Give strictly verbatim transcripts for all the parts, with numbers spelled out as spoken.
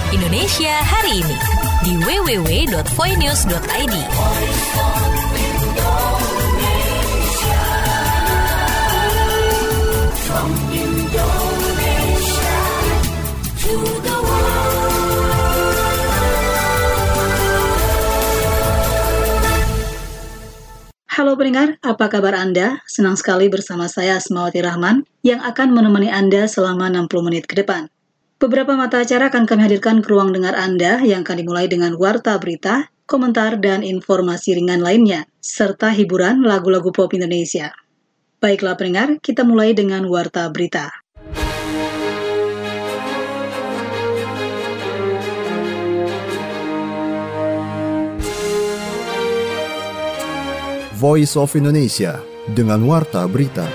Indonesia hari ini di w w w dot voinews dot i d. From Indonesia to the Halo pendengar, apa kabar Anda? Senang sekali bersama saya Asmawati Rahman yang akan menemani Anda selama enam puluh menit ke depan. Beberapa mata acara akan kami hadirkan ke ruang dengar Anda yang akan dimulai dengan warta berita, komentar dan informasi ringan lainnya, serta hiburan lagu-lagu pop Indonesia. Baiklah pendengar, kita mulai dengan warta berita. Voice of Indonesia dengan warta berita.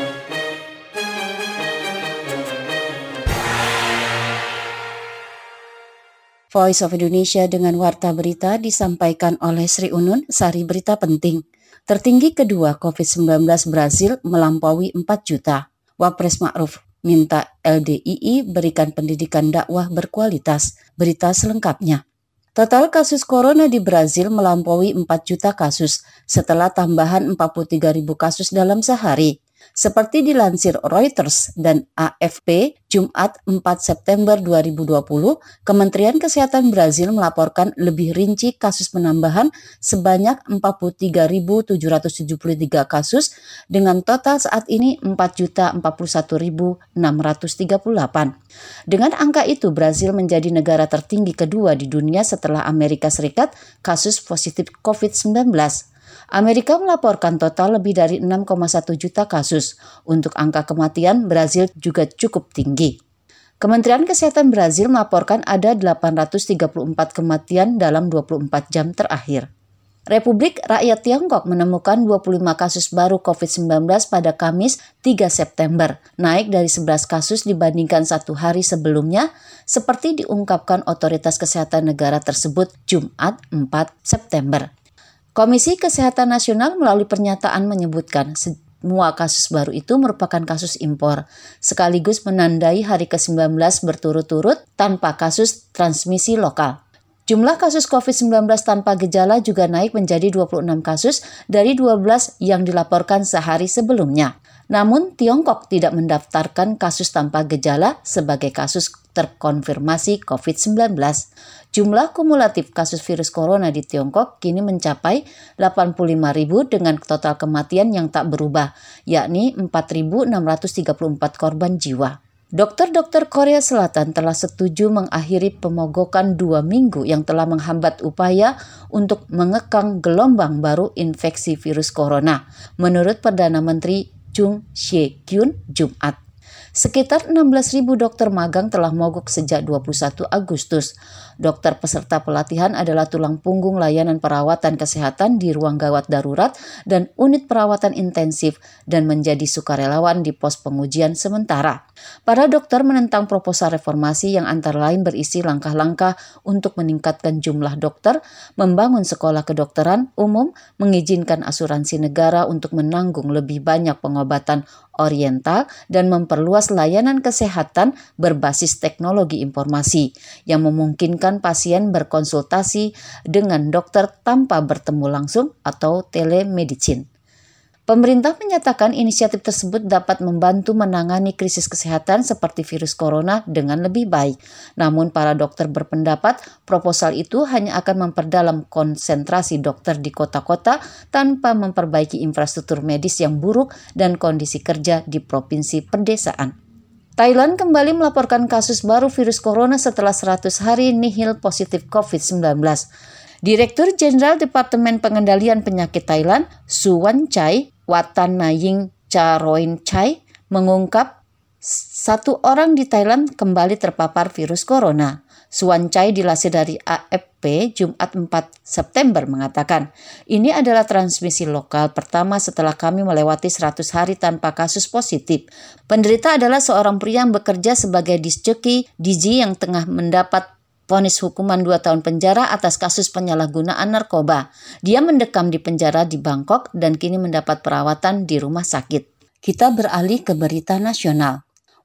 Voice of Indonesia dengan warta berita disampaikan oleh Sri Unun, sari berita penting. Tertinggi kedua covid sembilan belas Brasil melampaui empat juta. Wapres Ma'ruf minta L D I I berikan pendidikan dakwah berkualitas. Berita selengkapnya. Total kasus corona di Brasil melampaui empat juta kasus setelah tambahan empat puluh tiga ribu kasus dalam sehari. Seperti dilansir Reuters dan A F P, Jumat empat September dua ribu dua puluh, Kementerian Kesehatan Brasil melaporkan lebih rinci kasus penambahan sebanyak empat puluh tiga ribu tujuh ratus tujuh puluh tiga kasus dengan total saat ini empat juta empat puluh satu ribu enam ratus tiga puluh delapan. Dengan angka itu, Brasil menjadi negara tertinggi kedua di dunia setelah Amerika Serikat kasus positif covid sembilan belas. Amerika melaporkan total lebih dari enam koma satu juta kasus. Untuk angka kematian, Brasil juga cukup tinggi. Kementerian Kesehatan Brasil melaporkan ada delapan ratus tiga puluh empat kematian dalam dua puluh empat jam terakhir. Republik Rakyat Tiongkok menemukan dua puluh lima kasus baru covid sembilan belas pada Kamis tiga September, naik dari sebelas kasus dibandingkan satu hari sebelumnya, seperti diungkapkan otoritas kesehatan negara tersebut Jumat empat September. Komisi Kesehatan Nasional melalui pernyataan menyebutkan semua kasus baru itu merupakan kasus impor, sekaligus menandai hari ke sembilan belas berturut-turut tanpa kasus transmisi lokal. Jumlah kasus covid sembilan belas tanpa gejala juga naik menjadi dua puluh enam kasus dari dua belas yang dilaporkan sehari sebelumnya. Namun, Tiongkok tidak mendaftarkan kasus tanpa gejala sebagai kasus terkonfirmasi covid sembilan belas. Jumlah kumulatif kasus virus corona di Tiongkok kini mencapai delapan puluh lima ribu dengan total kematian yang tak berubah, yakni empat ribu enam ratus tiga puluh empat korban jiwa. Dokter-dokter Korea Selatan telah setuju mengakhiri pemogokan dua minggu yang telah menghambat upaya untuk mengekang gelombang baru infeksi virus corona, menurut Perdana Menteri Chung Sye-kyun Jumat. Sekitar enam belas ribu dokter magang telah mogok sejak dua puluh satu Agustus. Dokter peserta pelatihan adalah tulang punggung layanan perawatan kesehatan di ruang gawat darurat dan unit perawatan intensif dan menjadi sukarelawan di pos pengujian sementara. Para dokter menentang proposal reformasi yang antara lain berisi langkah-langkah untuk meningkatkan jumlah dokter, membangun sekolah kedokteran umum, mengizinkan asuransi negara untuk menanggung lebih banyak pengobatan oriental, dan memperluas layanan kesehatan berbasis teknologi informasi yang memungkinkan pasien berkonsultasi dengan dokter tanpa bertemu langsung atau telemedicine. Pemerintah menyatakan inisiatif tersebut dapat membantu menangani krisis kesehatan seperti virus corona dengan lebih baik. Namun para dokter berpendapat proposal itu hanya akan memperdalam konsentrasi dokter di kota-kota tanpa memperbaiki infrastruktur medis yang buruk dan kondisi kerja di provinsi pedesaan. Thailand kembali melaporkan kasus baru virus corona setelah seratus hari nihil positif covid sembilan belas. Direktur Jenderal Departemen Pengendalian Penyakit Thailand, Suwancai Watanaying Charoenchai, mengungkap satu orang di Thailand kembali terpapar virus corona. Suwancai dilansir dari A F P Jumat empat September mengatakan, ini adalah transmisi lokal pertama setelah kami melewati seratus hari tanpa kasus positif. Penderita adalah seorang pria yang bekerja sebagai disjoki D J yang tengah mendapat vonis hukuman dua tahun penjara atas kasus penyalahgunaan narkoba. Dia mendekam di penjara di Bangkok dan kini mendapat perawatan di rumah sakit. Kita beralih ke berita nasional.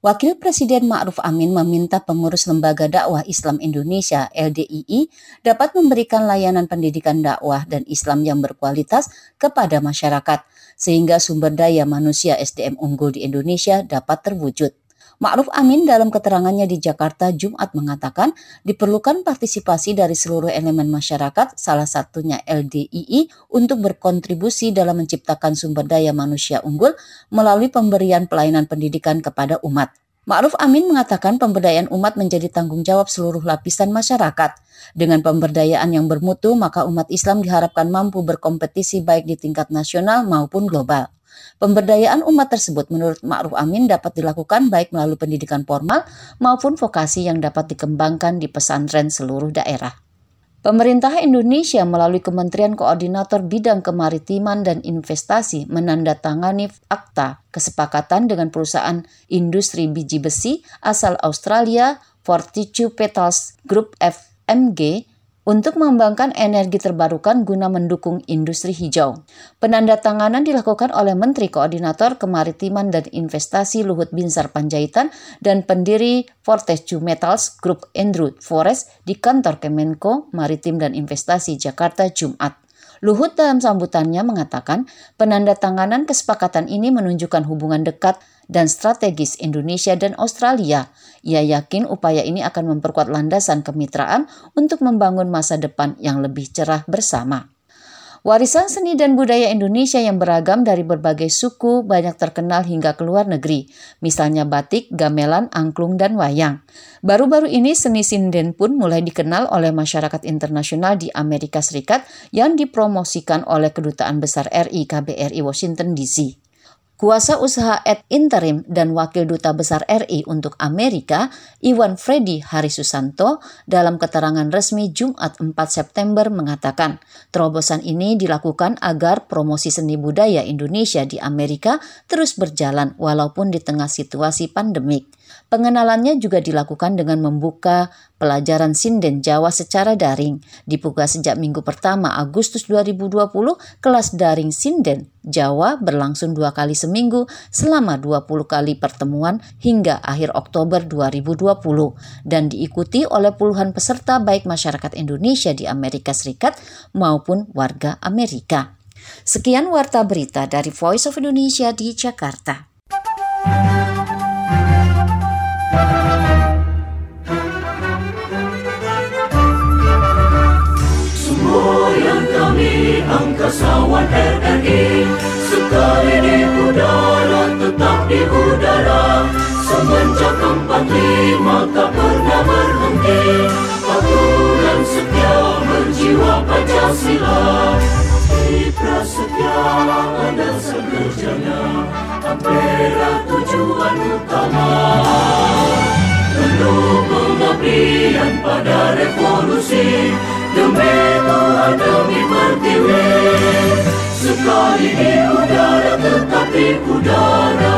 Wakil Presiden Ma'ruf Amin meminta pengurus Lembaga Dakwah Islam Indonesia L D I I dapat memberikan layanan pendidikan dakwah dan Islam yang berkualitas kepada masyarakat, sehingga sumber daya manusia S D M unggul di Indonesia dapat terwujud. Ma'ruf Amin dalam keterangannya di Jakarta Jumat mengatakan diperlukan partisipasi dari seluruh elemen masyarakat, salah satunya L D I I, untuk berkontribusi dalam menciptakan sumber daya manusia unggul melalui pemberian pelayanan pendidikan kepada umat. Ma'ruf Amin mengatakan pemberdayaan umat menjadi tanggung jawab seluruh lapisan masyarakat. Dengan pemberdayaan yang bermutu, maka umat Islam diharapkan mampu berkompetisi baik di tingkat nasional maupun global. Pemberdayaan umat tersebut menurut Ma'ruf Amin dapat dilakukan baik melalui pendidikan formal maupun vokasi yang dapat dikembangkan di pesantren seluruh daerah. Pemerintah Indonesia melalui Kementerian Koordinator Bidang Kemaritiman dan Investasi menandatangani akta kesepakatan dengan perusahaan industri biji besi asal Australia Fortescue Metals Group F M G untuk mengembangkan energi terbarukan guna mendukung industri hijau. Penandatanganan dilakukan oleh Menteri Koordinator Kemaritiman dan Investasi Luhut Binsar Panjaitan dan pendiri Fortescue Metals Group Andrew Forrest di kantor Kemenko Maritim dan Investasi Jakarta Jumat. Luhut dalam sambutannya mengatakan penandatanganan kesepakatan ini menunjukkan hubungan dekat dan strategis Indonesia dan Australia. Ia yakin upaya ini akan memperkuat landasan kemitraan untuk membangun masa depan yang lebih cerah bersama. Warisan seni dan budaya Indonesia yang beragam dari berbagai suku banyak terkenal hingga ke luar negeri, misalnya batik, gamelan, angklung, dan wayang. Baru-baru ini seni sinden pun mulai dikenal oleh masyarakat internasional di Amerika Serikat yang dipromosikan oleh Kedutaan Besar R I K B R I Washington D C. Kuasa usaha ad interim dan Wakil Duta Besar R I untuk Amerika, Iwan Freddy Harisusanto, dalam keterangan resmi Jumat empat September mengatakan, terobosan ini dilakukan agar promosi seni budaya Indonesia di Amerika terus berjalan walaupun di tengah situasi pandemik. Pengenalannya juga dilakukan dengan membuka pelajaran sinden Jawa secara daring. Dibuka sejak minggu pertama Agustus dua ribu dua puluh, kelas daring sinden Jawa berlangsung dua kali seminggu selama dua puluh kali pertemuan hingga akhir Oktober dua ribu dua puluh dan diikuti oleh puluhan peserta baik masyarakat Indonesia di Amerika Serikat maupun warga Amerika. Sekian Warta Berita dari Voice of Indonesia di Jakarta. Semboyan kami angkasawan R R I, sekali di udara tetap di udara. Semenjak empat lima tak pernah berhenti, patuh dan setia berjiwa Pancasila. Citra setia ada sekerjanya, Ampera tujuan utama. Penuh pengabdian pada revolusi, demi Tuhan demi pertiwi. Sekali di udara tetap di udara.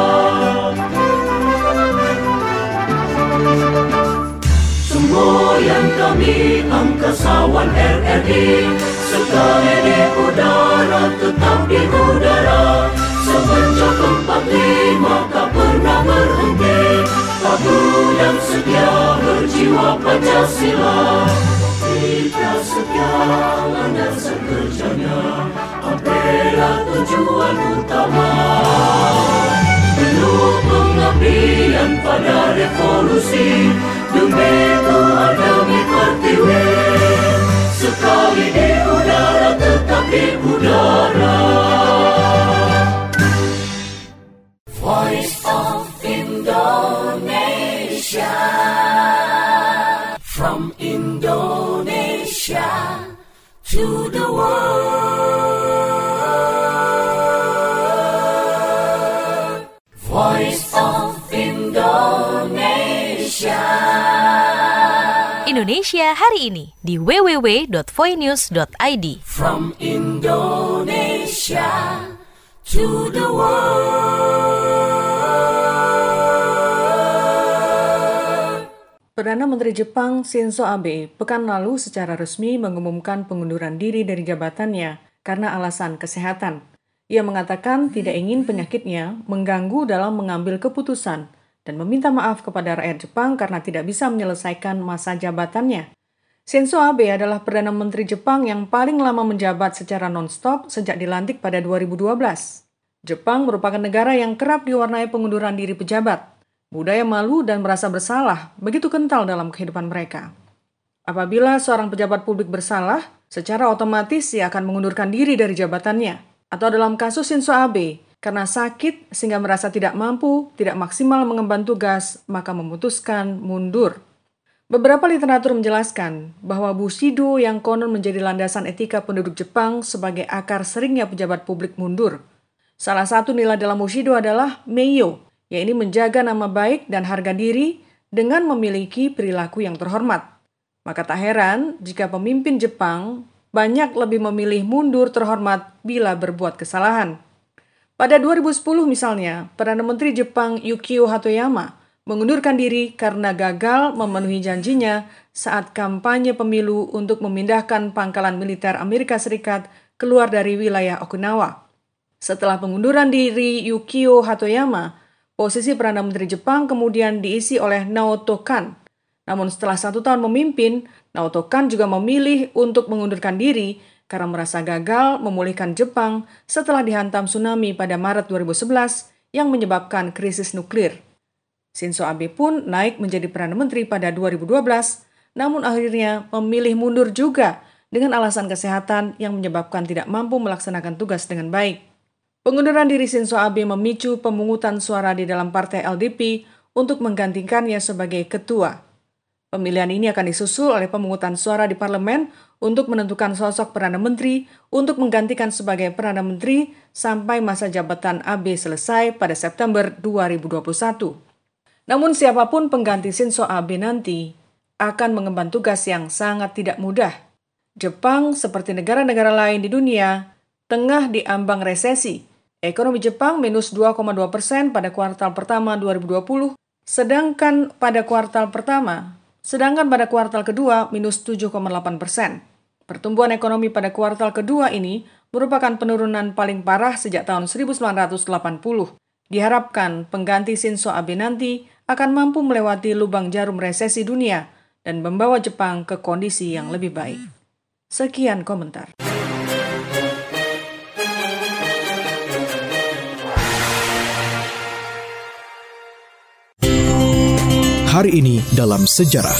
Semboyan kami angkasawan R R I, sekali di udara tetap di udara. Semenjak empat lima tak pernah berhenti, patuh dan setia berjiwa Pancasila. Kita setia landasan kerjanya, Ampera tujuan utama. Penuh pengabdian pada revolusi, demi Tuhan demi pertiwi. Sekali di udara tetap di udara. Voice of Indonesia, from Indonesia to the world. Voice of Indonesia. Indonesia hari ini di w w w dot voinews dot i d. From Indonesia to the world. Perdana Menteri Jepang Shinzo Abe pekan lalu secara resmi mengumumkan pengunduran diri dari jabatannya karena alasan kesehatan. Ia mengatakan tidak ingin penyakitnya mengganggu dalam mengambil keputusan dan meminta maaf kepada rakyat Jepang karena tidak bisa menyelesaikan masa jabatannya. Shinzo Abe adalah Perdana Menteri Jepang yang paling lama menjabat secara non-stop sejak dilantik pada dua ribu dua belas. Jepang merupakan negara yang kerap diwarnai pengunduran diri pejabat. Budaya malu dan merasa bersalah begitu kental dalam kehidupan mereka. Apabila seorang pejabat publik bersalah, secara otomatis ia akan mengundurkan diri dari jabatannya. Atau dalam kasus Shinzo Abe, karena sakit sehingga merasa tidak mampu, tidak maksimal mengemban tugas, maka memutuskan mundur. Beberapa literatur menjelaskan bahwa Bushido yang konon menjadi landasan etika penduduk Jepang sebagai akar seringnya pejabat publik mundur. Salah satu nilai dalam Bushido adalah meiyo, yaitu menjaga nama baik dan harga diri dengan memiliki perilaku yang terhormat. Maka tak heran jika pemimpin Jepang banyak lebih memilih mundur terhormat bila berbuat kesalahan. Pada dua ribu sepuluh misalnya, Perdana Menteri Jepang Yukio Hatoyama mengundurkan diri karena gagal memenuhi janjinya saat kampanye pemilu untuk memindahkan pangkalan militer Amerika Serikat keluar dari wilayah Okinawa. Setelah pengunduran diri Yukio Hatoyama, posisi Perdana Menteri Jepang kemudian diisi oleh Naoto Kan. Namun setelah satu tahun memimpin, Naoto Kan juga memilih untuk mengundurkan diri karena merasa gagal memulihkan Jepang setelah dihantam tsunami pada Maret dua ribu sebelas yang menyebabkan krisis nuklir. Shinzo Abe pun naik menjadi Perdana Menteri pada dua ribu dua belas, namun akhirnya memilih mundur juga dengan alasan kesehatan yang menyebabkan tidak mampu melaksanakan tugas dengan baik. Pengunduran diri Shinzo Abe memicu pemungutan suara di dalam partai L D P untuk menggantikannya sebagai ketua. Pemilihan ini akan disusul oleh pemungutan suara di parlemen untuk menentukan sosok Perdana Menteri untuk menggantikan sebagai Perdana Menteri sampai masa jabatan Abe selesai pada September dua ribu dua puluh satu. Namun siapapun pengganti Shinzo Abe nanti akan mengemban tugas yang sangat tidak mudah. Jepang seperti negara-negara lain di dunia tengah diambang resesi. Ekonomi Jepang minus dua koma dua persen pada kuartal pertama dua ribu dua puluh, sedangkan pada kuartal pertama, sedangkan pada kuartal kedua minus tujuh koma delapan persen. Pertumbuhan ekonomi pada kuartal kedua ini merupakan penurunan paling parah sejak tahun seribu sembilan ratus delapan puluh. Diharapkan pengganti Shinzo Abe nanti akan mampu melewati lubang jarum resesi dunia dan membawa Jepang ke kondisi yang lebih baik. Sekian komentar. Hari ini dalam sejarah.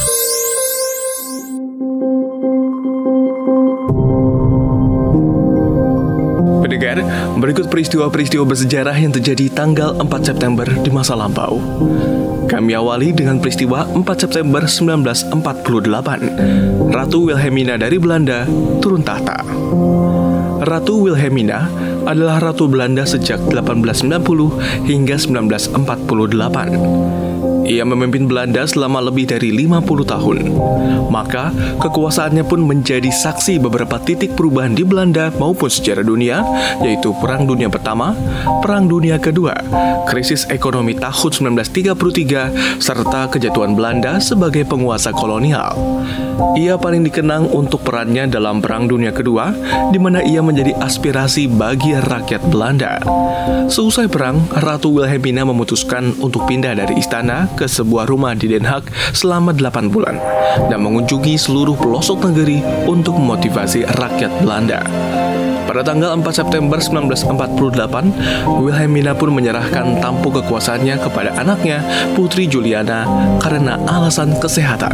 Pendengar, berikut peristiwa-peristiwa bersejarah yang terjadi tanggal empat September di masa lampau. Kami awali dengan peristiwa empat September seribu sembilan ratus empat puluh delapan. Ratu Wilhelmina dari Belanda turun tahta. Ratu Wilhelmina adalah Ratu Belanda sejak delapan belas sembilan puluh hingga seribu sembilan ratus empat puluh delapan. Ia memimpin Belanda selama lebih dari lima puluh tahun. Maka, kekuasaannya pun menjadi saksi beberapa titik perubahan di Belanda maupun sejarah dunia, yaitu Perang Dunia Pertama, Perang Dunia Kedua, krisis ekonomi tahun seribu sembilan ratus tiga puluh tiga, serta kejatuhan Belanda sebagai penguasa kolonial. Ia paling dikenang untuk perannya dalam Perang Dunia Kedua, di mana ia menjadi aspirasi bagi rakyat Belanda. Seusai perang, Ratu Wilhelmina memutuskan untuk pindah dari istana ke sebuah rumah di Den Haag selama delapan bulan dan mengunjungi seluruh pelosok negeri untuk memotivasi rakyat Belanda. Pada tanggal empat September seribu sembilan ratus empat puluh delapan, Wilhelmina pun menyerahkan tampuk kekuasaannya kepada anaknya, Putri Juliana, karena alasan kesehatan.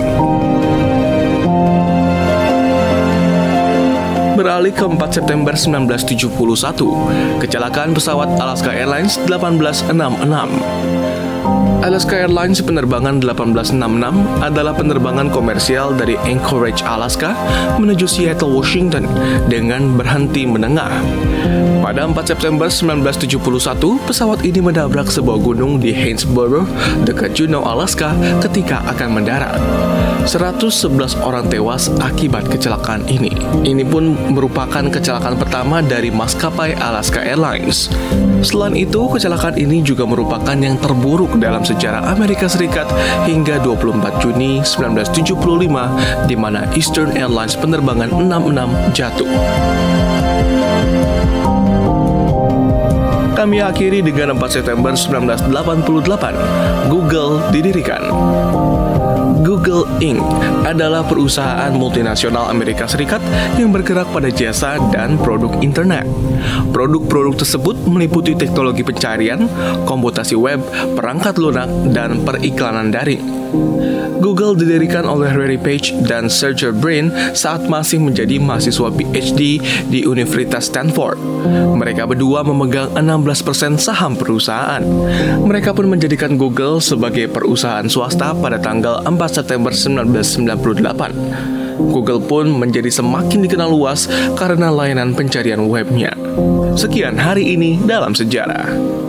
Beralih ke empat September seribu sembilan ratus tujuh puluh satu, kecelakaan pesawat Alaska Airlines delapan belas enam puluh enam. Alaska Airlines penerbangan delapan belas enam puluh enam adalah penerbangan komersial dari Anchorage, Alaska menuju Seattle, Washington dengan berhenti menengah. Pada empat September seribu sembilan ratus tujuh puluh satu, pesawat ini menabrak sebuah gunung di Haynesboro, dekat Juneau, Alaska ketika akan mendarat. seratus sebelas orang tewas akibat kecelakaan ini. Ini pun merupakan kecelakaan pertama dari maskapai Alaska Airlines. Selain itu, kecelakaan ini juga merupakan yang terburuk dalam sejarah Amerika Serikat hingga dua puluh empat Juni seribu sembilan ratus tujuh puluh lima, di mana Eastern Airlines penerbangan enam puluh enam jatuh. Kami akhiri dengan empat September seribu sembilan ratus delapan puluh delapan, Google didirikan. Google Incorporated adalah perusahaan multinasional Amerika Serikat yang bergerak pada jasa dan produk internet. Produk-produk tersebut meliputi teknologi pencarian, komputasi web, perangkat lunak, dan periklanan daring. Google didirikan oleh Larry Page dan Sergey Brin saat masih menjadi mahasiswa P H D di Universitas Stanford. Mereka berdua memegang enam belas persen saham perusahaan. Mereka pun menjadikan Google sebagai perusahaan swasta pada tanggal empat September seribu sembilan ratus sembilan puluh delapan. Google pun menjadi semakin dikenal luas karena layanan pencarian webnya. Sekian hari ini dalam sejarah.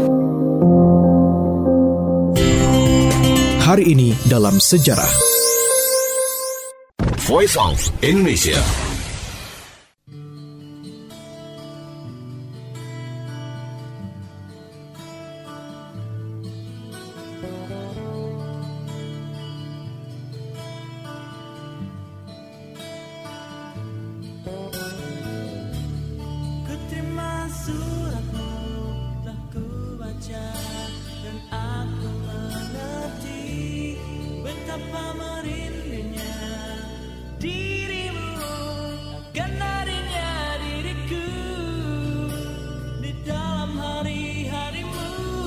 Hari ini dalam sejarah. Voice of Indonesia. Kuterima suratmu, telah ku baca dan aku mengerti betapa merindunya dirimu, akan harinya diriku di dalam hari-harimu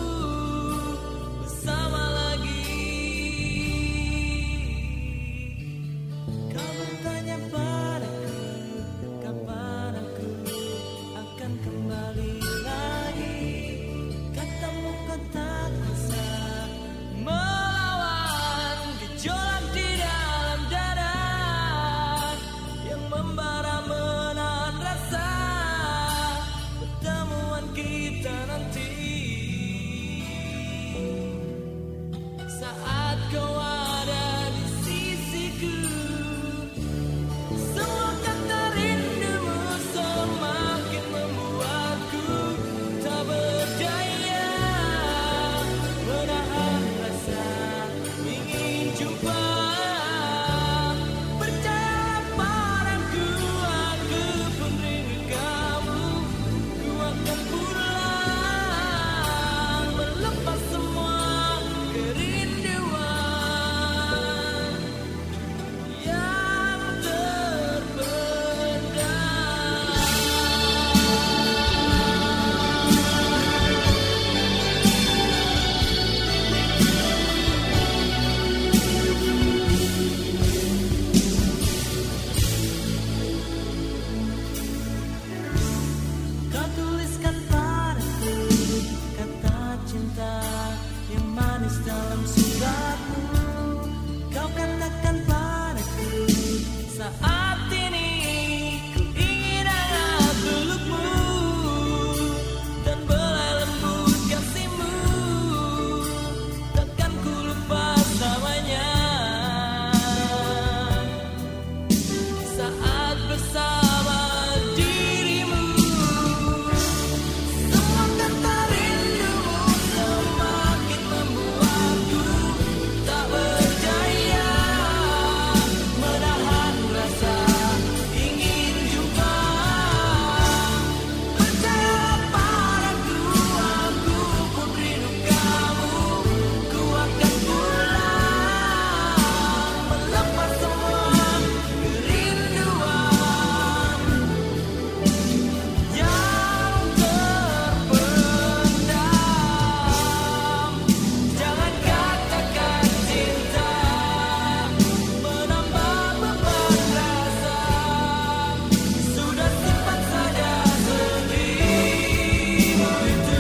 bersama lagi. Kau bertanya padaku kapan aku akan kembali lagi. Katamu kau tak bisa melawan gejolak di dalam dada yang membara menahan rasa pertemuan kita nanti. Saat kau ada di sisiku, semua kata rindumu semakin membuatku tak berdaya menahan rasa ingin jumpa. Percayalah padaku, aku pun rindu kamu. Ku akan pulang melepas semua kerinduan yang terpendam. Kau tuliskan padaku kata cinta yang manis dalam suratmu. Kau katakan padaku saat ini ku ingin hangat pelukmu dan belai lembut kasihmu. Takkan ku lupa selamanya saat bersama dirimu. Semua kata rindumu semakin membuatku tak berdaya menahan rasa ingin jumpa. Percayalah padaku, aku pun rindu kamu. Ku akan pulang melepas semua kerinduan yang terpendam. Jangan katakan cinta menambah beban rasa. Sudah simpan saja sedihmu itu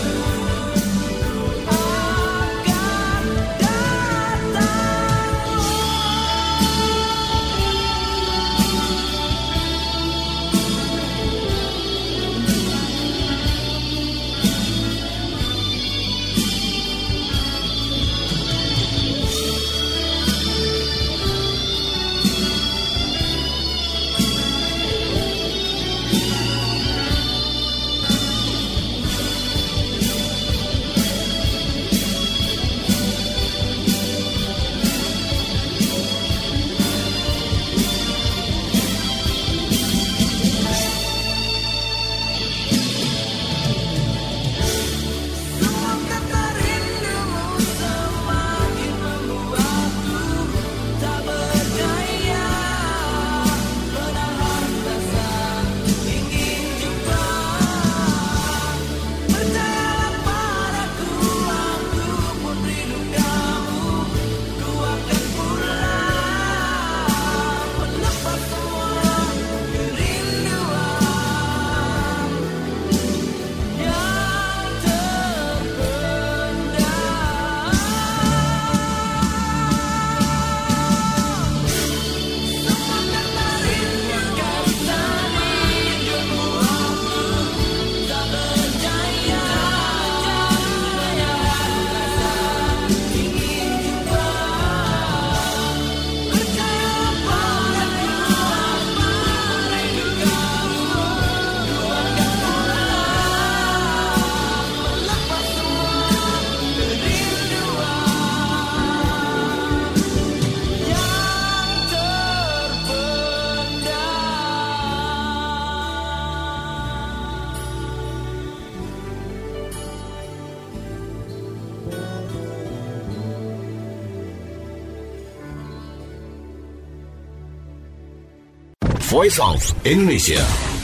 akan datang. Voice of Indonesia.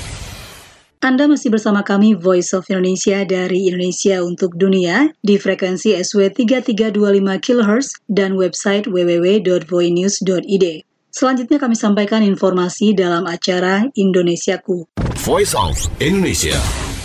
Anda masih bersama kami Voice of Indonesia dari Indonesia untuk Dunia di frekuensi S W tiga tiga dua lima kilohertz dan website w w w dot voinews dot i d. Selanjutnya kami sampaikan informasi dalam acara Indonesiaku. Voice of Indonesia.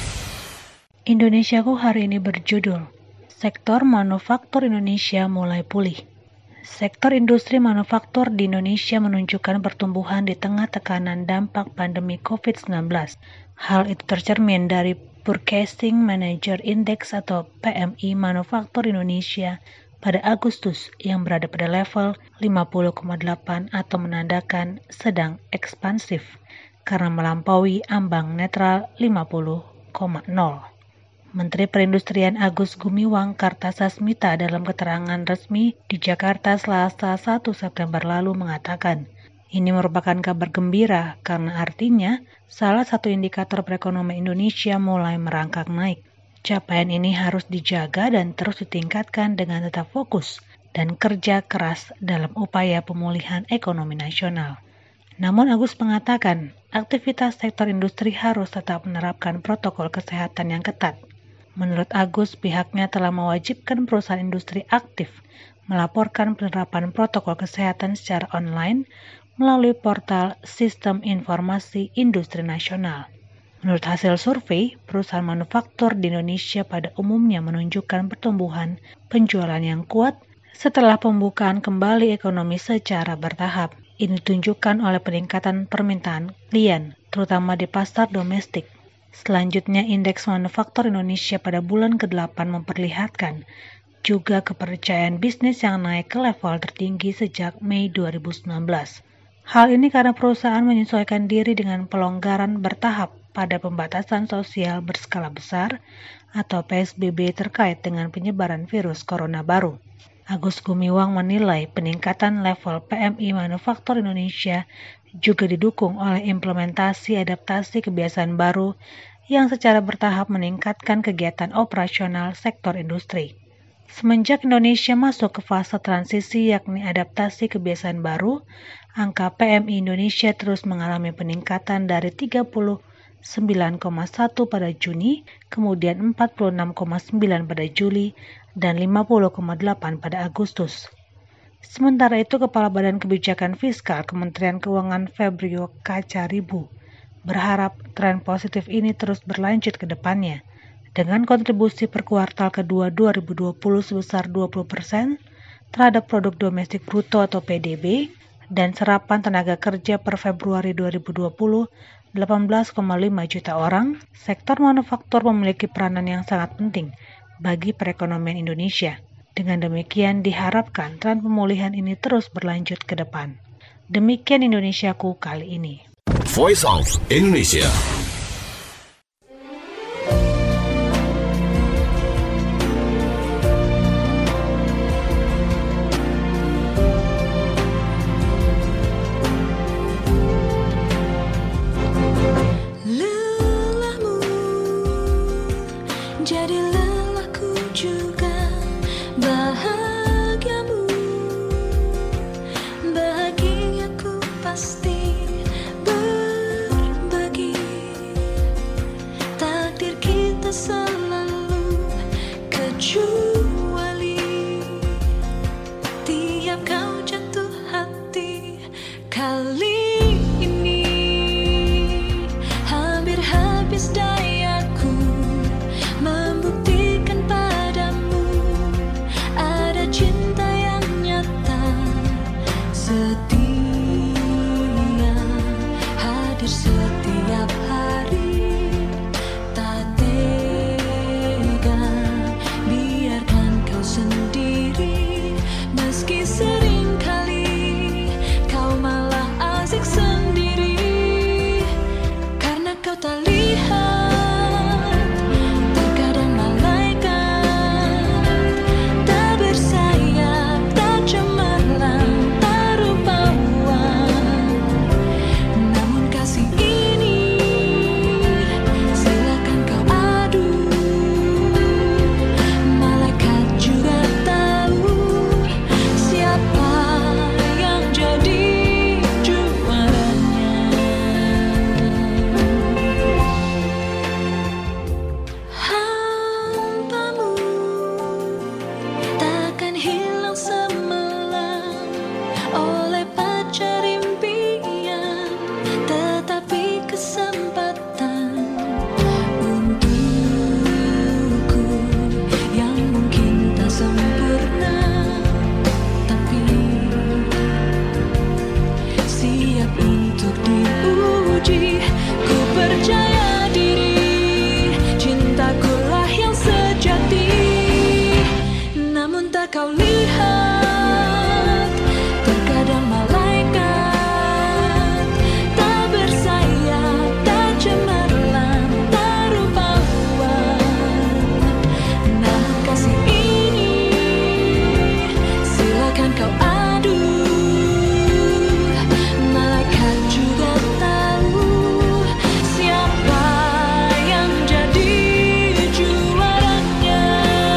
Indonesiaku hari ini berjudul Sektor Manufaktur Indonesia mulai pulih. Sektor industri manufaktur di Indonesia menunjukkan pertumbuhan di tengah tekanan dampak pandemi covid sembilan belas. Hal itu tercermin dari Purchasing Manager Index atau P M I Manufaktur Indonesia pada Agustus yang berada pada level lima puluh koma delapan atau menandakan sedang ekspansif karena melampaui ambang netral lima puluh koma nol. Menteri Perindustrian Agus Gumiwang Kartasasmita dalam keterangan resmi di Jakarta Selasa satu September lalu mengatakan, ini merupakan kabar gembira karena artinya salah satu indikator perekonomian Indonesia mulai merangkak naik. Capaian ini harus dijaga dan terus ditingkatkan dengan tetap fokus dan kerja keras dalam upaya pemulihan ekonomi nasional. Namun Agus mengatakan, aktivitas sektor industri harus tetap menerapkan protokol kesehatan yang ketat. Menurut Agus, pihaknya telah mewajibkan perusahaan industri aktif melaporkan penerapan protokol kesehatan secara online melalui portal Sistem Informasi Industri Nasional. Menurut hasil survei, perusahaan manufaktur di Indonesia pada umumnya menunjukkan pertumbuhan penjualan yang kuat setelah pembukaan kembali ekonomi secara bertahap. Ini ditunjukkan oleh peningkatan permintaan klien, terutama di pasar domestik. Selanjutnya, Indeks Manufaktur Indonesia pada bulan kedelapan memperlihatkan juga kepercayaan bisnis yang naik ke level tertinggi sejak Mei dua ribu sembilan belas. Hal ini karena perusahaan menyesuaikan diri dengan pelonggaran bertahap pada pembatasan sosial berskala besar atau P S B B terkait dengan penyebaran virus corona baru. Agus Gumiwang menilai peningkatan level P M I Manufaktur Indonesia juga didukung oleh implementasi adaptasi kebiasaan baru yang secara bertahap meningkatkan kegiatan operasional sektor industri. Semenjak Indonesia masuk ke fase transisi yakni adaptasi kebiasaan baru, angka P M I Indonesia terus mengalami peningkatan dari tiga puluh sembilan koma satu pada Juni, kemudian empat puluh enam koma sembilan pada Juli, dan lima puluh koma delapan pada Agustus. Sementara itu, Kepala Badan Kebijakan Fiskal Kementerian Keuangan Febrio Kacaribu berharap tren positif ini terus berlanjut ke depannya, dengan kontribusi per kuartal kedua dua ribu dua puluh sebesar dua puluh persen terhadap produk domestik bruto atau P D B dan serapan tenaga kerja per Februari dua ribu dua puluh delapan belas koma lima juta orang. Sektor manufaktur memiliki peranan yang sangat penting bagi perekonomian Indonesia. Dengan demikian diharapkan tren pemulihan ini terus berlanjut ke depan. Demikian Indonesiaku kali ini. Voice of Indonesia. Lelahmu jadi lelahku juga, bahagiamu bahagiaku pasti berbagi. Takdir kita selalu kecuali tiap kau jatuh hati kali ini. Hampir habis dayaku membuktikan padamu ada cinta yang nyata, setia, hadir setiap hari. Tak tega biarkan kau sendiri, meski seringkali kau malah asik siap untuk diuji. Ku percaya diri, cintaku lah yang sejati. Namun tak kau lihat, terkadang malaikat tak bersayap, tak cemerlang, tak rupawan. Namun kasih ini silakan kau adu. Malaikat juga tahu siapa yang jadi juaranya.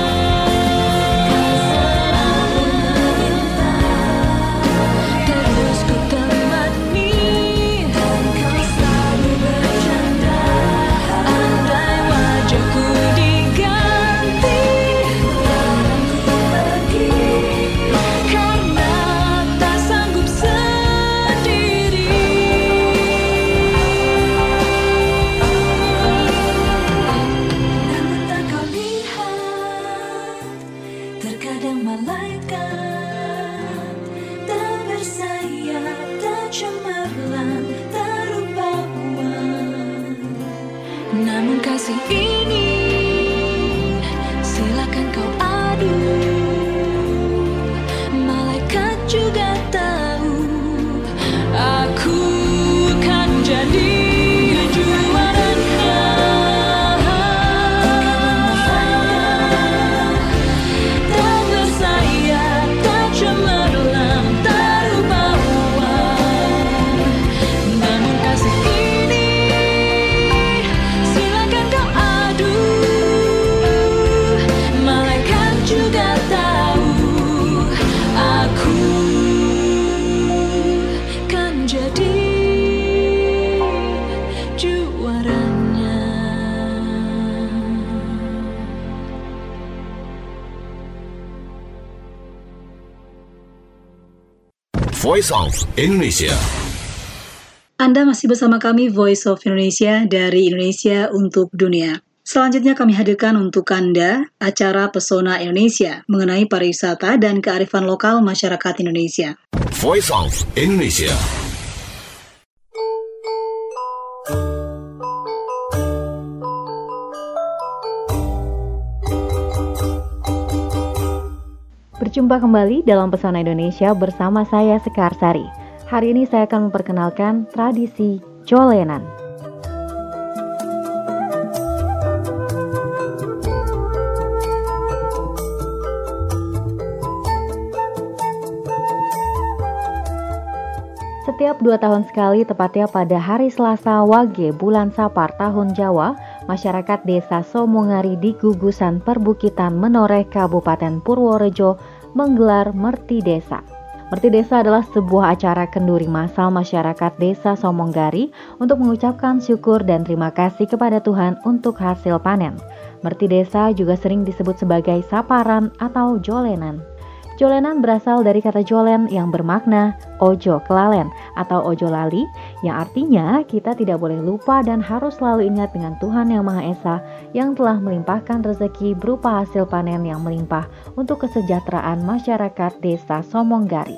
Terus ku temani, dan kau selalu bercanda. Andai wajahku diganti, ku pergi karena tak sanggup sendiri. Namun tak kau lihat, terkadang malaikat tak bersayap, tak cemerlang, tak rupawan. Namun kasih ini silakan kau adu. Malaikat juga tahu aku kan jadi juaranya. Tak bersayap, tak cemerlang, tak rupawan. Namun kasih ini silakan kau adu. Malaikat juga tahu aku kan jadi juaranya. Voice of Indonesia. Anda masih bersama kami Voice of Indonesia dari Indonesia untuk Dunia. Selanjutnya kami hadirkan untuk Anda acara Pesona Indonesia mengenai pariwisata dan kearifan lokal masyarakat Indonesia. Voice of Indonesia. Berjumpa kembali dalam Pesona Indonesia bersama saya Sekar Sari. Hari ini saya akan memperkenalkan tradisi jolenan. Setiap dua tahun sekali, tepatnya pada hari Selasa Wage bulan Sapar tahun Jawa, masyarakat desa Somongari di gugusan perbukitan Menoreh Kabupaten Purworejo menggelar Merti Desa. Merti Desa adalah sebuah acara kenduri massal masyarakat desa Somonggari untuk mengucapkan syukur dan terima kasih kepada Tuhan untuk hasil panen. Merti Desa juga sering disebut sebagai saparan atau jolenan. Jolenan berasal dari kata jolen yang bermakna ojo kelalen atau ojo lali, yang artinya kita tidak boleh lupa dan harus selalu ingat dengan Tuhan Yang Maha Esa yang telah melimpahkan rezeki berupa hasil panen yang melimpah untuk kesejahteraan masyarakat desa Somonggari.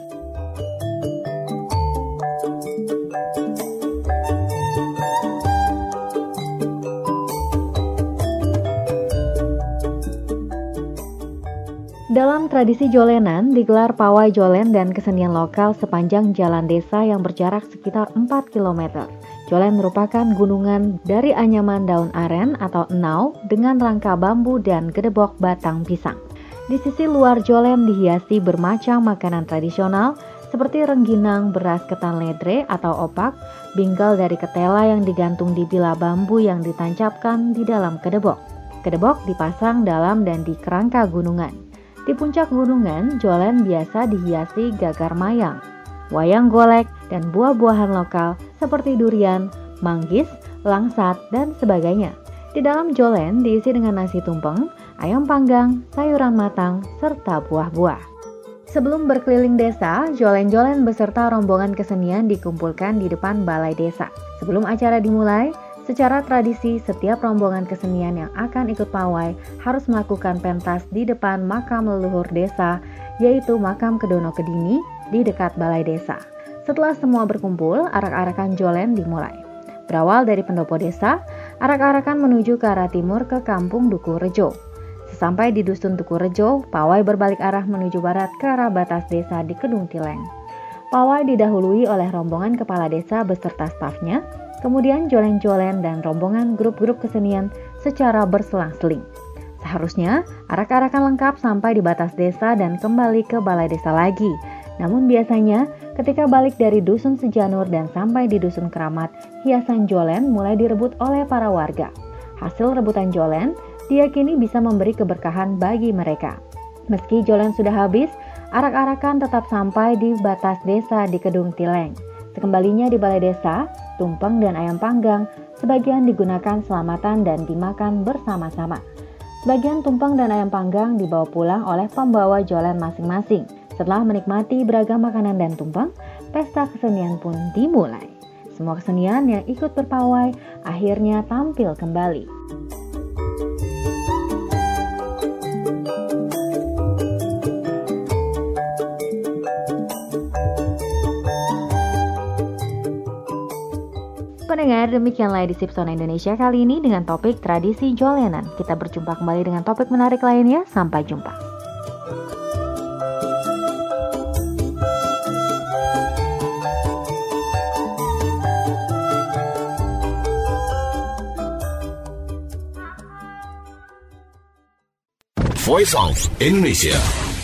Dalam tradisi jolenan, digelar pawai jolen dan kesenian lokal sepanjang jalan desa yang berjarak sekitar empat kilometer. Jolen merupakan gunungan dari anyaman daun aren atau enau dengan rangka bambu dan gedebok batang pisang. Di sisi luar jolen dihiasi bermacam makanan tradisional seperti rengginang beras ketan ledre atau opak, bingkel dari ketela yang digantung di bila bambu yang ditancapkan di dalam gedebok. Gedebok dipasang dalam dan di kerangka gunungan. Di puncak gunungan, jolen biasa dihiasi gagar mayang, wayang golek, dan buah-buahan lokal seperti durian, manggis, langsat, dan sebagainya. Di dalam jolen diisi dengan nasi tumpeng, ayam panggang, sayuran matang, serta buah-buah. Sebelum berkeliling desa, jolen-jolen beserta rombongan kesenian dikumpulkan di depan balai desa. Sebelum acara dimulai, secara tradisi, setiap rombongan kesenian yang akan ikut pawai harus melakukan pentas di depan makam leluhur desa, yaitu makam Kedono Kedini di dekat balai desa. Setelah semua berkumpul, arak-arakan Jolen dimulai. Berawal dari pendopo desa, arak-arakan menuju ke arah timur ke kampung Duku Rejo. Sesampai di dusun Duku Rejo, pawai berbalik arah menuju barat ke arah batas desa di Kedung Tileng. Pawai didahului oleh rombongan kepala desa beserta stafnya, kemudian jolen-jolen dan rombongan grup-grup kesenian secara berselang-seling. Seharusnya, arak-arakan lengkap sampai di batas desa dan kembali ke balai desa lagi. Namun biasanya, ketika balik dari dusun Sejanur dan sampai di dusun Keramat, hiasan jolen mulai direbut oleh para warga. Hasil rebutan jolen diyakini bisa memberi keberkahan bagi mereka. Meski jolen sudah habis, arak-arakan tetap sampai di batas desa di Kedung Tileng. Sekembalinya di balai desa, tumpeng dan ayam panggang sebagian digunakan selamatan dan dimakan bersama-sama. Sebagian tumpeng dan ayam panggang dibawa pulang oleh pembawa jolen masing-masing. Setelah menikmati beragam makanan dan tumpeng, pesta kesenian pun dimulai. Semua kesenian yang ikut berpawai akhirnya tampil kembali. Pendengar, demikianlah edisi Pesona Indonesia kali ini dengan topik tradisi jolenan. Kita berjumpa kembali dengan topik menarik lainnya. Sampai jumpa. Voice of Indonesia.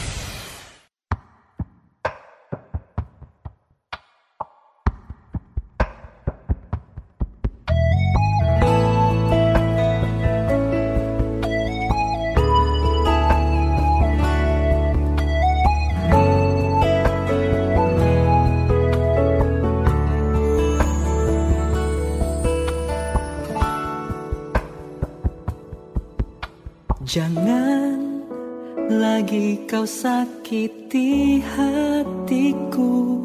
Jangan lagi kau sakiti hatiku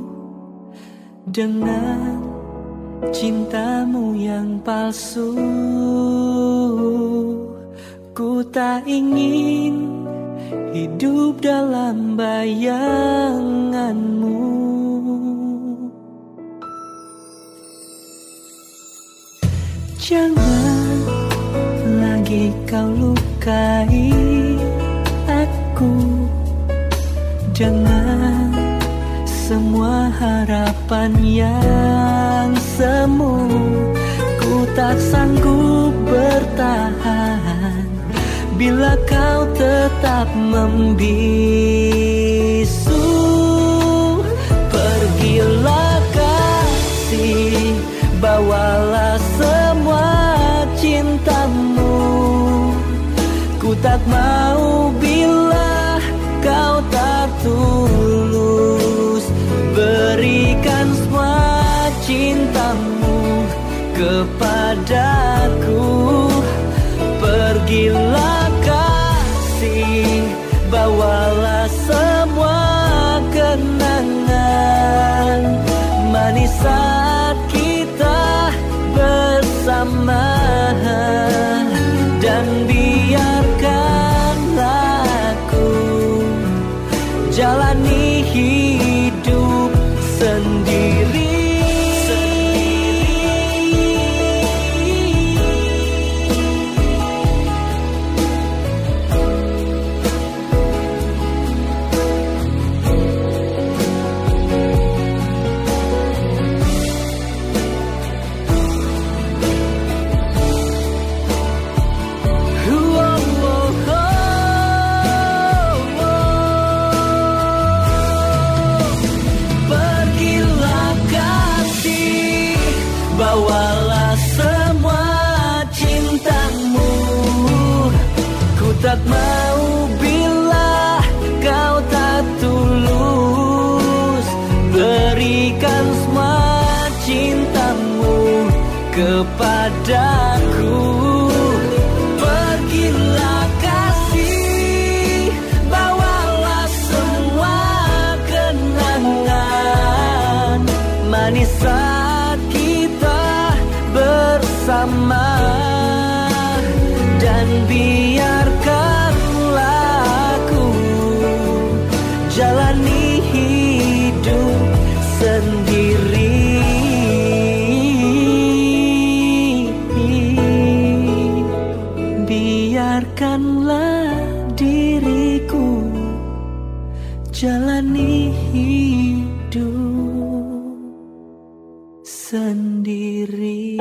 dengan cintamu yang palsu. Ku tak ingin hidup dalam bayanganmu. Jangan lagi kau lukai aku dengan semua harapan yang semu. Ku tak sanggup bertahan bila kau tetap membisu. Pergilah kasih, bawalah semua cintamu. Ku tak mau bila kau tak tulus. Berikan semua cintamu kepadaku. Pergilah kasih, bawalah semua kenangan manis saat kita bersama. Dan biarkanlah aku jalani hidup sendiri. Bawalah semua cintamu. Ku tak mau bila kau tak tulus. Berikan semua cintamu kepadaku. Pergilah kasih, bawalah semua kenangan manis saat kita bersama. Dan biarkanlah aku jalani hidup sendiri. sendiri.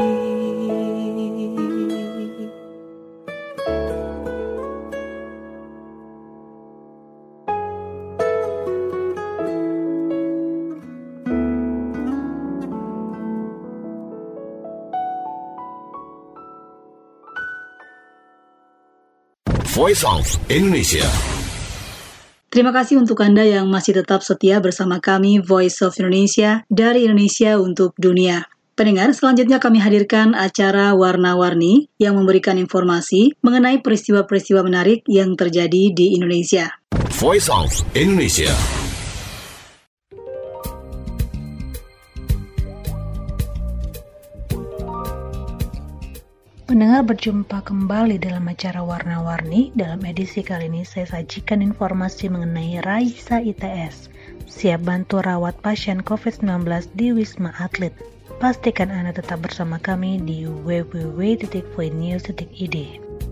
Voice of Indonesia. Terima kasih untuk Anda yang masih tetap setia bersama kami Voice of Indonesia dari Indonesia untuk Dunia. Pendengar, selanjutnya kami hadirkan acara Warna-Warni yang memberikan informasi mengenai peristiwa-peristiwa menarik yang terjadi di Indonesia. Voice of Indonesia. Pendengar, berjumpa kembali dalam acara Warna-Warni. Dalam edisi kali ini saya sajikan informasi mengenai Raisa I T S siap bantu rawat pasien covid sembilan belas di Wisma Atlet. Pastikan Anda tetap bersama kami di w w w titik voinews titik i d.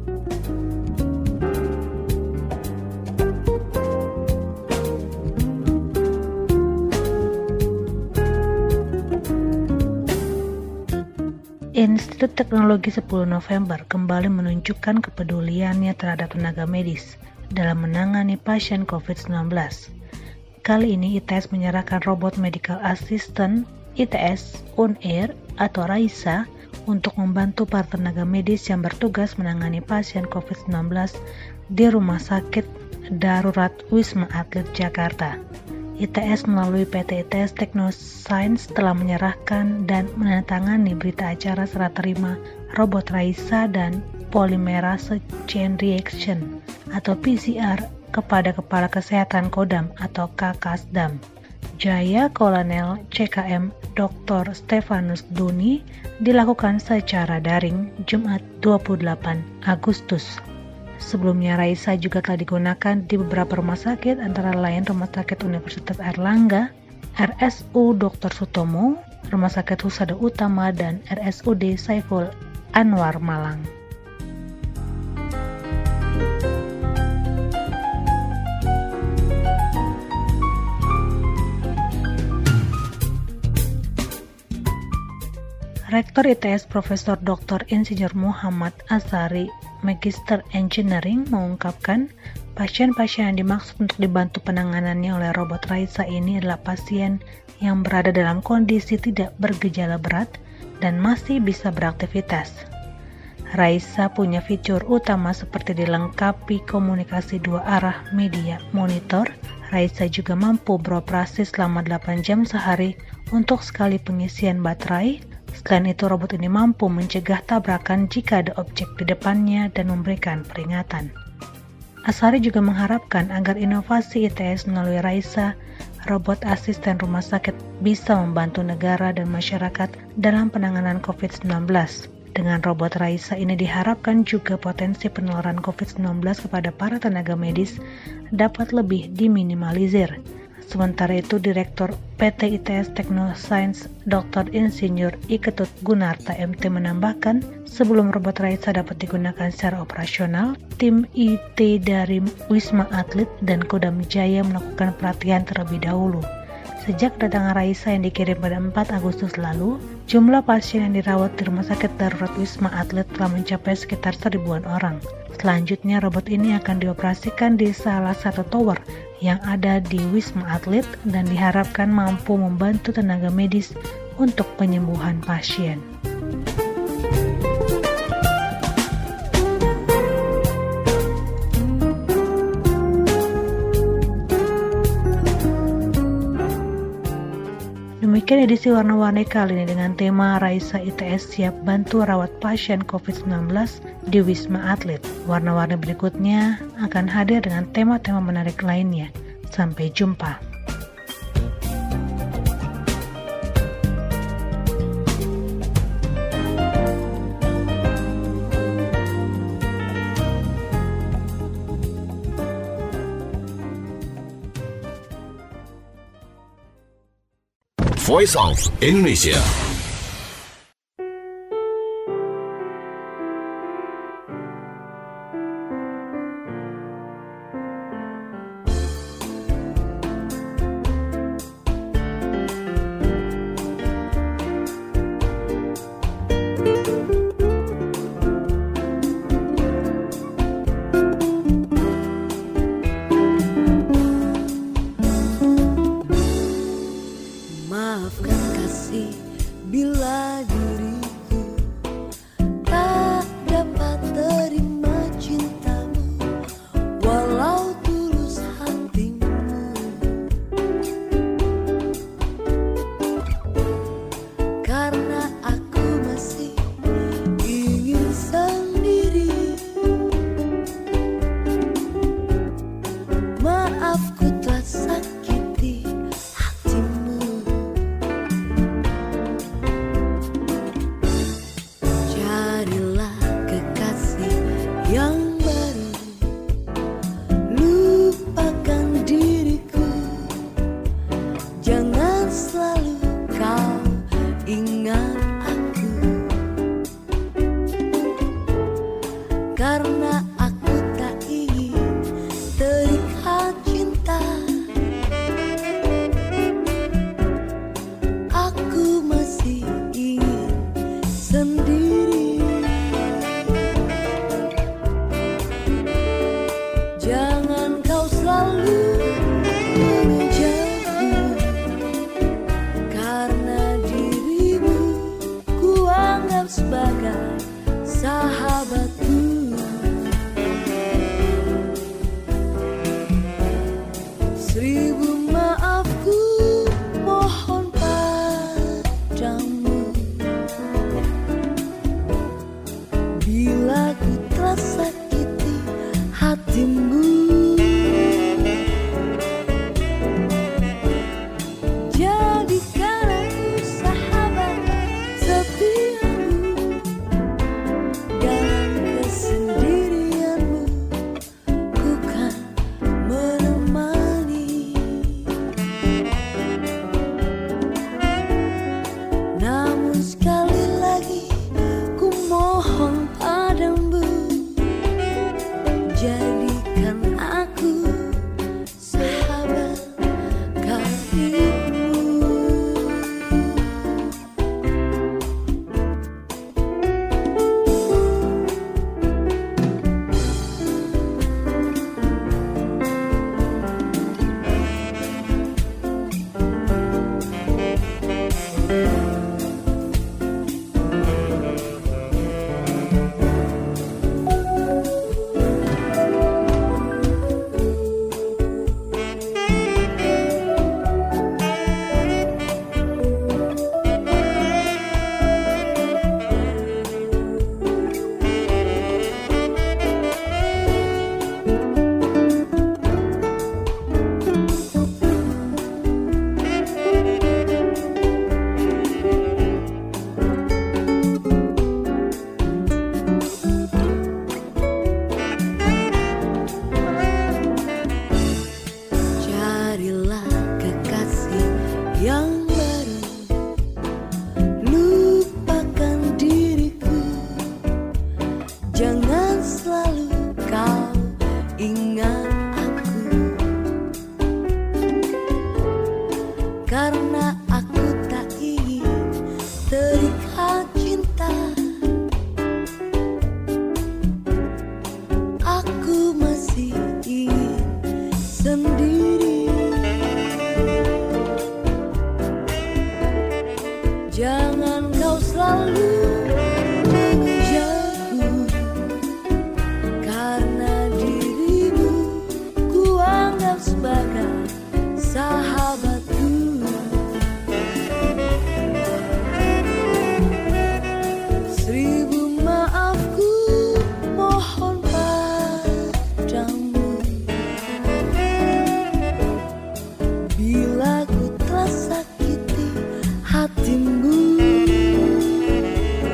Institut Teknologi sepuluh November kembali menunjukkan kepeduliannya terhadap tenaga medis dalam menangani pasien covid sembilan belas. Kali ini I T S menyerahkan robot medical assistant I T S On-Air atau Raisa untuk membantu para tenaga medis yang bertugas menangani pasien covid sembilan belas di Rumah Sakit Darurat Wisma Atlet Jakarta. I T S melalui P T I T S Technoscience telah menyerahkan dan menandatangani berita acara serah terima robot Raisa dan Polymerase Chain Reaction atau P C R kepada Kepala Kesehatan Kodam atau Kakasdam. Jaya Kolonel C K M Doktor Stefanus Duni dilakukan secara daring Jumat dua puluh delapan Agustus. Sebelumnya Raisa juga telah digunakan di beberapa rumah sakit antara lain Rumah Sakit Universitas Airlangga, R S U Doktor Sutomo, Rumah Sakit Husada Utama, dan R S U D Saiful Anwar Malang. Rektor I T S Profesor Doktor Insinyur Muhammad Asari Magister Engineering mengungkapkan pasien-pasien yang dimaksud untuk dibantu penanganannya oleh robot Raisa ini adalah pasien yang berada dalam kondisi tidak bergejala berat dan masih bisa beraktivitas. Raisa punya fitur utama seperti dilengkapi komunikasi dua arah media monitor. Raisa juga mampu beroperasi selama delapan jam sehari untuk sekali pengisian baterai. Selain itu, robot ini mampu mencegah tabrakan jika ada objek di depannya dan memberikan peringatan. Asari juga mengharapkan agar inovasi I T S melalui Raisa, robot asisten rumah sakit, bisa membantu negara dan masyarakat dalam penanganan covid sembilan belas. Dengan robot Raisa ini diharapkan juga potensi penularan covid sembilan belas kepada para tenaga medis dapat lebih diminimalisir. Sementara itu, Direktur P T I T S Technoscience Doktor Insinyur I Ketut Gunarta M T menambahkan, sebelum robot Raisa dapat digunakan secara operasional, tim I T dari Wisma Atlet dan Kodam Jaya melakukan pelatihan terlebih dahulu. Sejak kedatangan Raisa yang dikirim pada empat Agustus lalu, jumlah pasien yang dirawat di Rumah Sakit Darurat Wisma Atlet telah mencapai sekitar seribuan orang. Selanjutnya, robot ini akan dioperasikan di salah satu tower yang ada di Wisma Atlet dan diharapkan mampu membantu tenaga medis untuk penyembuhan pasien. Demikian edisi Warna-Warni kali ini dengan tema Raisa I T S siap bantu rawat pasien covid sembilan belas di Wisma Atlet. Warna-Warni berikutnya akan hadir dengan tema-tema menarik lainnya. Sampai jumpa. Voice of Indonesia. kasih, bila diriku tak dapat terima cintamu, walau tulus hatimu. Karena aku masih ingin sendiri. Maaf ku telah sakiti hatimu. Carilah kekasih yang baru, lupakan diriku. Jangan selalu kau ingat aku, karena aku tak ingin terikat cinta. Aku masih ingin sendiri. Jangan kau selalu mengejarku, karena dirimu ku anggap sebagai sahabatku. Seribu maafku mohon padamu, bila ku telah sakiti hatimu. Jadikan aku sahabat setiamu, dalam kesendirianmu ku kan menemani. Namun sekali lagi ku mohon padamu, jadikan aku sahabat karibmu. Carilah kekasih yang baru, lupakan diriku. Jangan selalu kau ingat aku, karena aku tak ingin terikat cinta. Aku masih ingin sendiri. Jangan kau selalu mengejarku, karena dirimu ku anggap sebagai sahabatku. Seribu maafku mohon padamu, bila ku telah sakiti hatimu.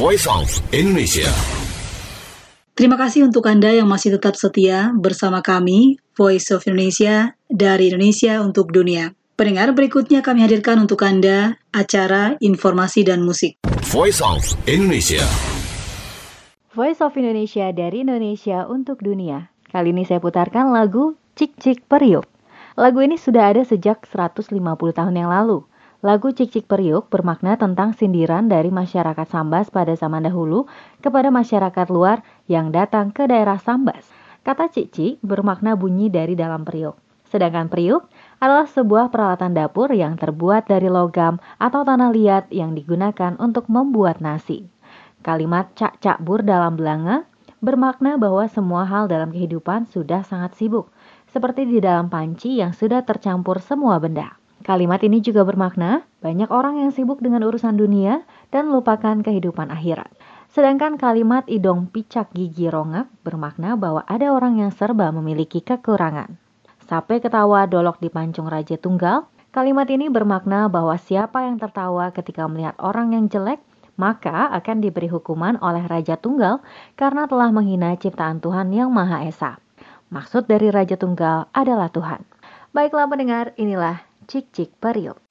Voice of Indonesia. Terima kasih untuk Anda yang masih tetap setia bersama kami, Voice of Indonesia, dari Indonesia untuk Dunia. Pendengar, berikutnya kami hadirkan untuk Anda acara informasi dan musik. Voice of Indonesia. Voice of Indonesia dari Indonesia untuk Dunia. Kali ini saya putarkan lagu Cik Cik Periuk. Lagu ini sudah ada sejak seratus lima puluh tahun yang lalu. Lagu Cik Cik Periuk bermakna tentang sindiran dari masyarakat Sambas pada zaman dahulu kepada masyarakat luar yang datang ke daerah Sambas. Kata Cik Cik bermakna bunyi dari dalam periuk. Sedangkan periuk adalah sebuah peralatan dapur yang terbuat dari logam atau tanah liat yang digunakan untuk membuat nasi. Kalimat cak cak bur dalam Belanga bermakna bahwa semua hal dalam kehidupan sudah sangat sibuk, seperti di dalam panci yang sudah tercampur semua benda. Kalimat ini juga bermakna banyak orang yang sibuk dengan urusan dunia dan lupakan kehidupan akhirat. Sedangkan kalimat idong picak gigi rongak bermakna bahwa ada orang yang serba memiliki kekurangan. Sape ketawa dolok di pancung Raja Tunggal, kalimat ini bermakna bahwa siapa yang tertawa ketika melihat orang yang jelek, maka akan diberi hukuman oleh Raja Tunggal karena telah menghina ciptaan Tuhan yang Maha Esa. Maksud dari Raja Tunggal adalah Tuhan. Baiklah pendengar, inilah Cik Cik Periuk.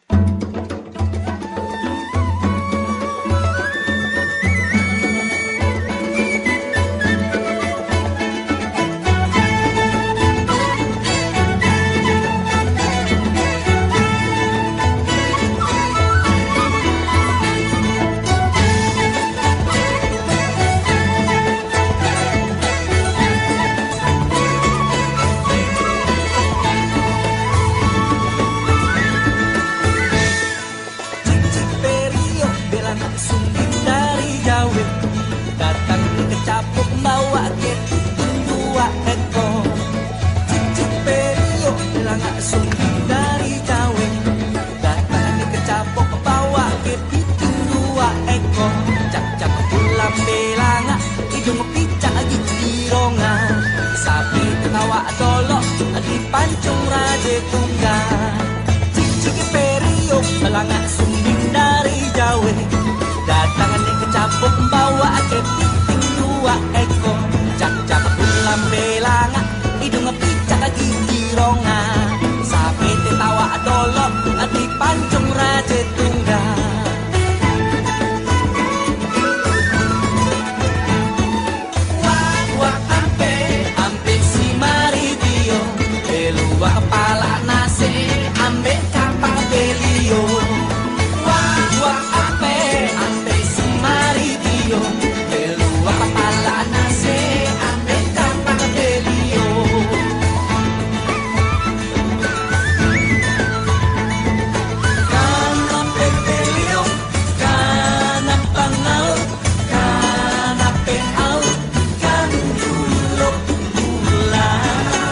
Pancung Raja Tunggal, Cik Cik Periuk melangak sumbing dari Jawa. Datangan di kecapuk bawa kepiting dua ekor. Cak cak pulang belangak, hidung picak gigi ronga. Sapi tertawa dolok di Pancung Raja Tunggal. Wah kepala nasi ambek kapal belio. Wah wah ape ambek si maridio. Wah kepala nasi ambek kapal belio. Kana belio, kana panau, kana peau, kan duluk bulan.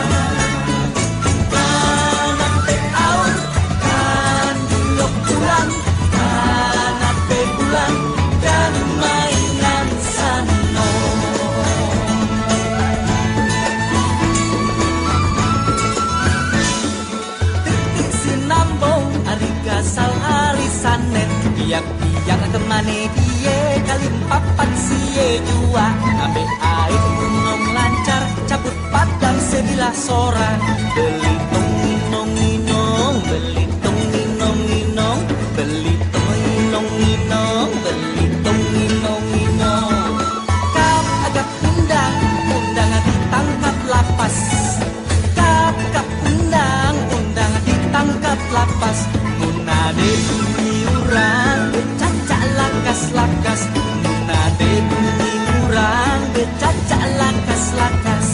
Asal alisanen biak-biak kemane biye kali papat siye jua ambil air gunung lancar cabut padang sebilah soran beli tong ninong ninong beli tong ninong ninong beli tong ninong ninong beli tong ninong ninong kap agak undang undang ditangkap lapas kap kap undang undang ditangkap lapas. Nade bunyi urang becacak lakas-lakas. Nade bunyi urang becacak lakas-lakas.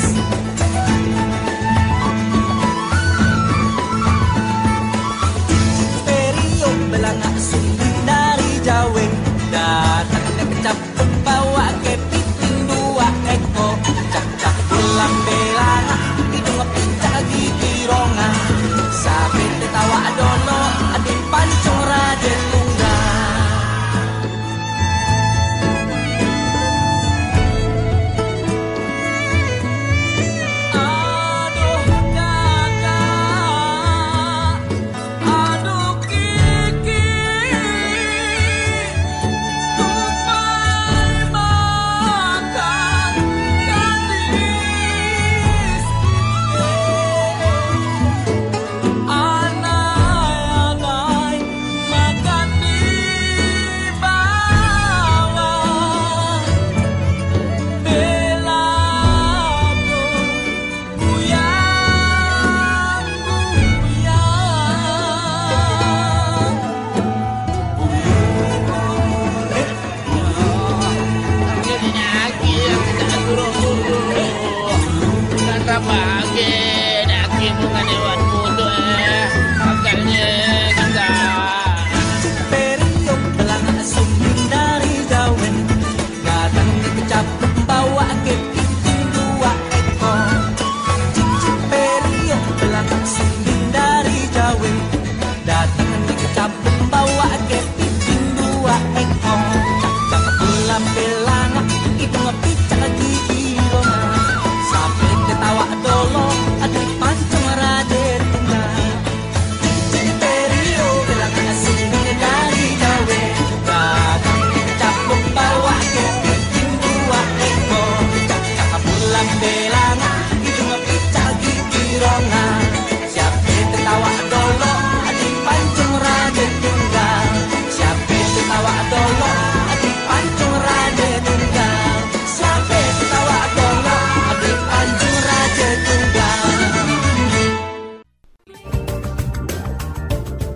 Periuk belangak sumbing dari Jawa. Datang ke kecapuk bawa kepiting dua ekor. Cak-cak pulang belangak hidung picak gigi ronga. Sapi tertawa dono adik Pancung Raja Tunggal. Aduh kakak, aduh kiki, tumpah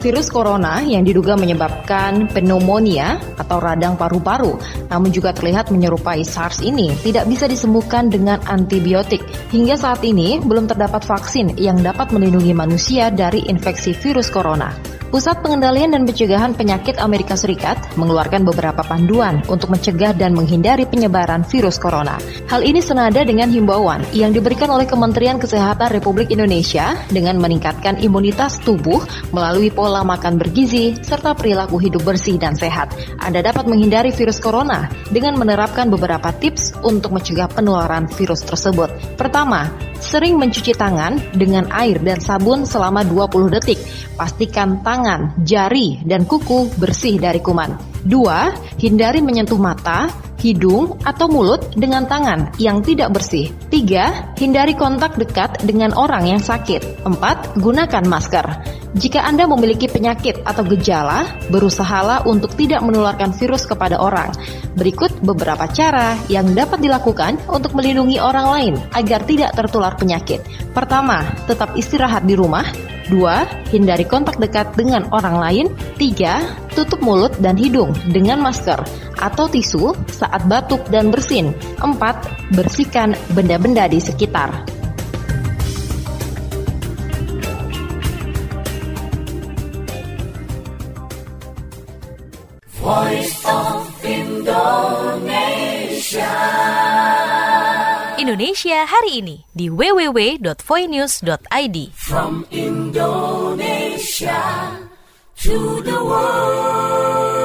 virus corona yang diduga menyebabkan pneumonia atau radang paru-paru, namun juga terlihat menyerupai SARS ini tidak bisa disembuhkan dengan antibiotik. Hingga saat ini belum terdapat vaksin yang dapat melindungi manusia dari infeksi virus corona. Pusat Pengendalian dan Pencegahan Penyakit Amerika Serikat mengeluarkan beberapa panduan untuk mencegah dan menghindari penyebaran virus corona. Hal ini senada dengan himbauan yang diberikan oleh Kementerian Kesehatan Republik Indonesia dengan meningkatkan imunitas tubuh melalui pola makan bergizi serta perilaku hidup bersih dan sehat. Anda dapat menghindari virus corona dengan menerapkan beberapa tips untuk mencegah penularan virus tersebut. Pertama, sering mencuci tangan dengan air dan sabun selama dua puluh detik. Pastikan tangan, jari, dan kuku bersih dari kuman. Dua, hindari menyentuh mata, hidung, atau mulut dengan tangan yang tidak bersih. Tiga, hindari kontak dekat dengan orang yang sakit. Empat, gunakan masker. Jika Anda memiliki penyakit atau gejala, berusahalah untuk tidak menularkan virus kepada orang. Berikut beberapa cara yang dapat dilakukan untuk melindungi orang lain agar tidak tertular penyakit. Pertama, tetap istirahat di rumah. Dua, hindari kontak dekat dengan orang lain. Tiga, tutup mulut dan hidung dengan masker atau tisu saat batuk dan bersin. Empat, bersihkan benda-benda di sekitar. Voice of Indonesia. Indonesia hari ini di w w w dot voinews dot i d. From Indonesia to the world.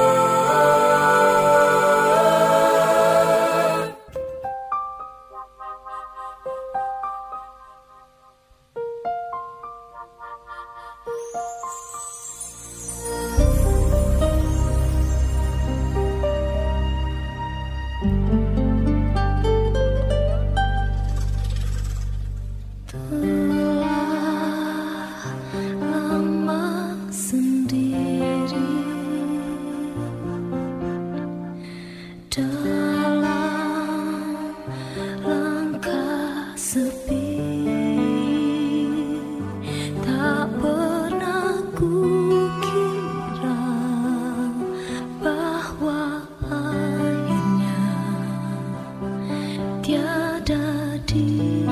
Tiada di